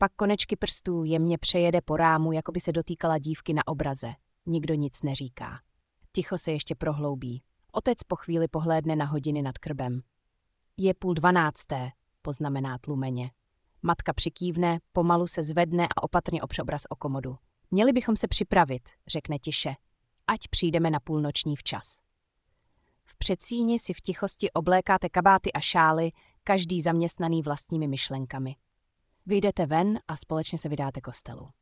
Pak konečky prstů jemně přejede po rámu, jako by se dotýkala dívky na obraze. Nikdo nic neříká. Ticho se ještě prohloubí. Otec po chvíli pohlédne na hodiny nad krbem. Je 11:30, poznamená tlumeně. Matka přikývne, pomalu se zvedne a opatrně opře obraz o komodu. Měli bychom se připravit, řekne tiše, ať přijdeme na půlnoční včas. V předsíni si v tichosti oblékáte kabáty a šály, každý zaměstnaný vlastními myšlenkami. Vyjdete ven a společně se vydáte kostelu.